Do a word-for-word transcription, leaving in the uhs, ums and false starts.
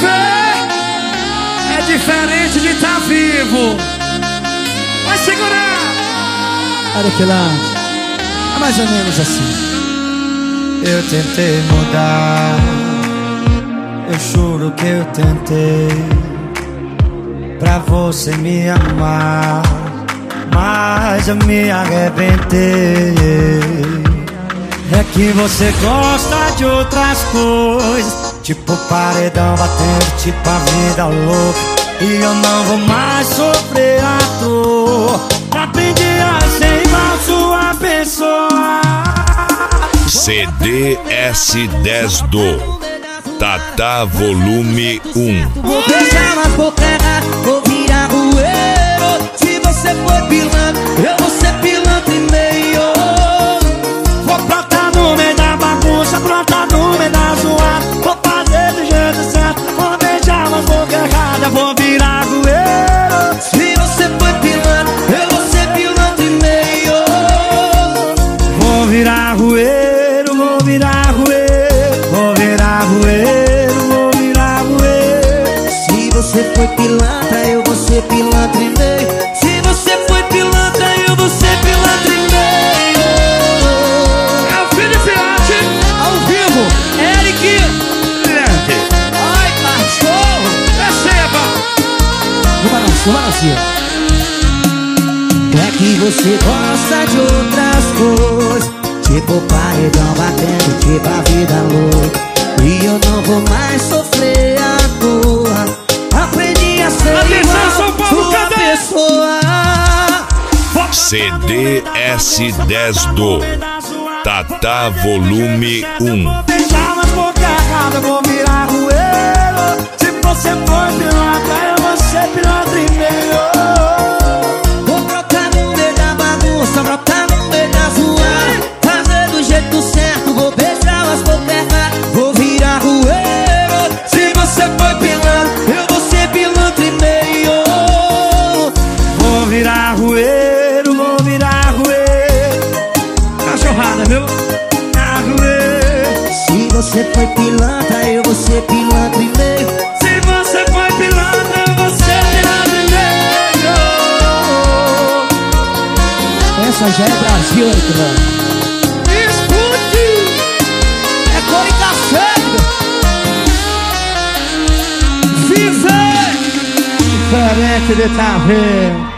viver é diferente de estar vivo. Vai segurar. Olha que lá, é mais ou menos assim. Eu tentei mudar, eu juro que eu tentei, pra você me amar, mas eu me arrebentei. É que você gosta de outras coisas, tipo paredão batendo, tipo a vida louca, e eu não vou mais sofrer à toa. Aprendi a ser igual sua pessoa. C D S dez do Tata Volume um. Vou beijar na boca, vou virar rueiro. Se você for pilantra, eu vou ser pilantra e meio. Vou brotar no meio da bagunça, brotar no meio da zoada. Vou fazer do jeito certo, vou beijar nas boca errada, vou virar rueiro. Se você for pilantra, eu vou ser pilantra e meio. Vou virar rueiro. Vou virar rueiro, vou virar rueiro, vou virar rueiro. Se você foi pilantra, eu vou ser pilantra e meio. Se você foi pilantra, eu vou ser pilantra e meio. É o Felipe Arte, ao vivo. Eric Leve. Ai, cachorro. Receba. No balanço, no balanço. É que você gosta de outras coisas, tipo paredão batendo, tipo a vida louca, e eu não vou mais sofrer à toa. Aprendi a ser Atenção, igual São Paulo, sua cadê? pessoa. C D S dez do Tata Volume um. Vou beijar nas boca errada, vou virar rueiro. Se você for pilantra, eu vou ser pilantra e meio. Vou brotar no meio da bagunça, brotar no meio da zoada, fazer do jeito certo, vou beijar as bocas erradas, vou virar rueiro. Se você for pilantra, eu vou ser pilantra e meio. Vou virar rueiro, vou virar rueiro. Cachorrada, viu? Virar rueiro. Se você foi pilantra, eu vou ser pilantra e meio. Se você foi pilantra, eu vou ser pilantra e meio. Essa já é Brasil, Heitor. Escute. É cor e café. Viver Diferente de tá vendo.